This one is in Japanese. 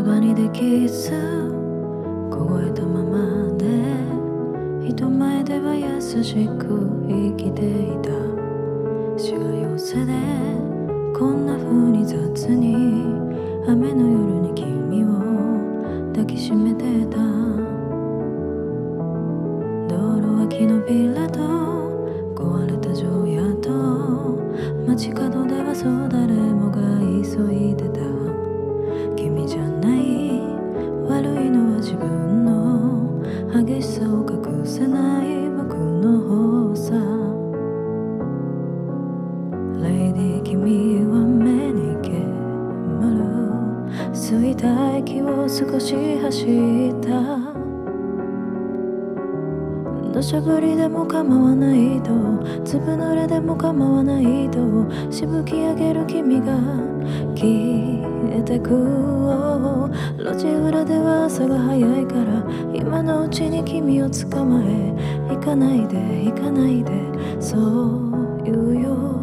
葉にできず凍えたままで人前では優しく生きていた。しわ寄せでこんな風に雑に雨の夜に君を抱きしめてた。道路は木のビラと壊れた城屋と街角ではそう誰もが急いでた。君じゃない悪いのは自分の激しさを隠せない僕の方さ。レイディー君は目に煙る吸いた息を少し走った。土砂降りでも構わないと粒濡れでも構わないとしぶき上げる君が消えてく。路地裏では朝が早いから今のうちに君を捕まえ行かないで行かないでそう言うよ。